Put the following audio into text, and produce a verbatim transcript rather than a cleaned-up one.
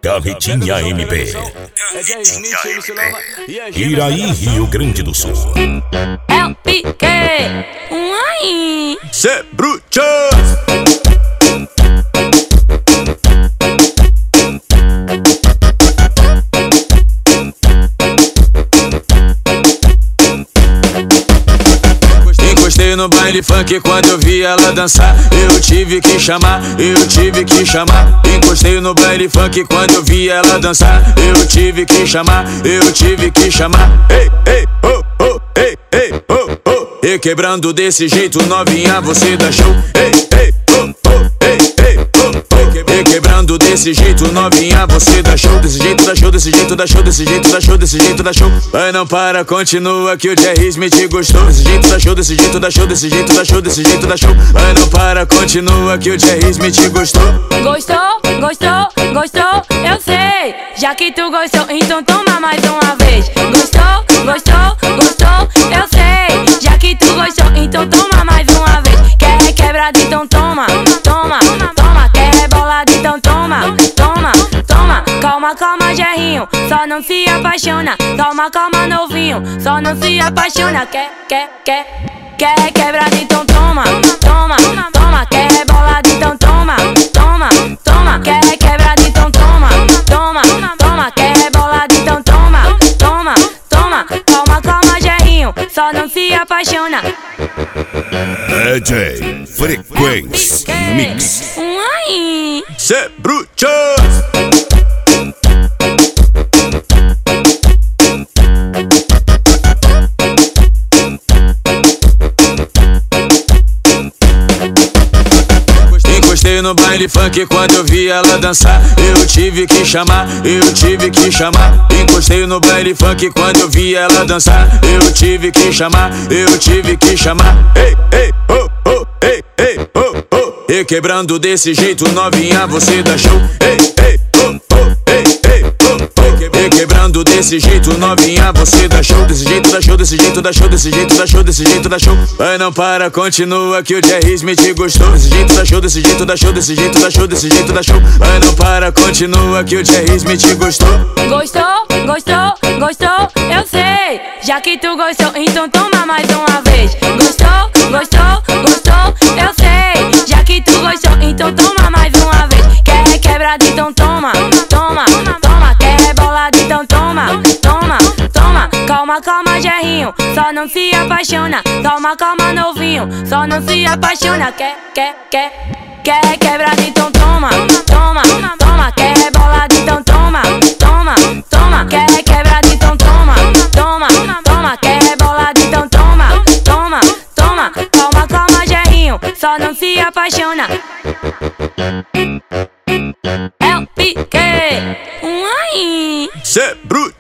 Gavetinha M P. Iraí, Rio Grande do Sul. É o Piquet, um aí. Cê bruto. Encostei no baile funk quando eu vi ela dançar. Eu tive que chamar, eu tive que chamar. Encostei no baile funk quando eu vi ela dançar. Eu tive que chamar, eu tive que chamar. Ei, ei, oh, oh, ei, ei, oh, oh. E quebrando desse jeito, novinha, você dá show. Ei, ei, oh, oh, ei, ei, oh, oh. E quebrando desse jeito, novinha, você dá show. Desse jeito dá show, desse jeito dá show, desse jeito dá show, desse jeito dá show. Vai, não para, continua que o Jerry Smith gostou. Desse jeito dá show, desse jeito dá show, desse jeito dá show, desse jeito dá show. Vai, não para, continua que o Jerry Smith gostou. Gostou, gostou, gostou, eu sei. Já que tu gostou, então toma mais uma vez. Gostou, gostou, gostou, eu sei. Já que tu gostou, então toma mais uma vez. Quer quebrada, então toma, toma, toma. Quer rebolada, então toma, toma, toma. Calma, calma, Jerrinho, só não se apaixona. Calma, calma, novinho, só não se apaixona. Quer, quer, quer, quer quebrada, então toma, toma, toma. Quer rebolada, então toma, toma, toma. Quer quebrada, então toma, toma, toma. Quer rebolada, então toma, toma, toma. Calma, calma, Jerrinho, só não se apaixona. D J Frequência Mix. Um aí. Cê bruto. Encostei no baile funk quando eu vi ela dançar. Eu tive que chamar, eu tive que chamar. Encostei no baile funk quando eu vi ela dançar. Eu tive que chamar, eu tive que chamar. Ei, ei, oh, oh, ei, ei, oh, oh. E quebrando desse jeito, novinha, você dá show. Ei, ei, oh, oh, ei, ei, oh, oh. E quebrando desse jeito, novinha, você dá show. Desse jeito dá show, desse jeito dá show, desse jeito dá show, desse jeito dá show. Vai, não para, continua que o Jerry Smith gostou. Desse jeito dá show, desse jeito dá show, desse jeito dá show, desse jeito dá show. Vai, não para, continua que o Jerry Smith gostou. Gostou, gostou, gostou, eu sei. Já que tu gostou, então toma mais uma vez. Gostou, gostou, gostou, eu sei. Já que tu gostou, então toma mais uma vez. Quer quebrada, então toma, toma, toma. Quer rebolada, então toma, toma, toma. Calma, calma, Jerrinho, só não se apaixona. Calma, calma, novinho, só não se apaixona. Quer, quer, quer, quer quebrada, então toma, toma, toma. Quer rebolada, então toma, toma, toma. Quer quebrada, então toma, toma, toma. Quer rebolada, então toma, toma, toma. Calma, calma, Jerrinho, só não se apaixona. É o Piquet, um aí. Cê bruto.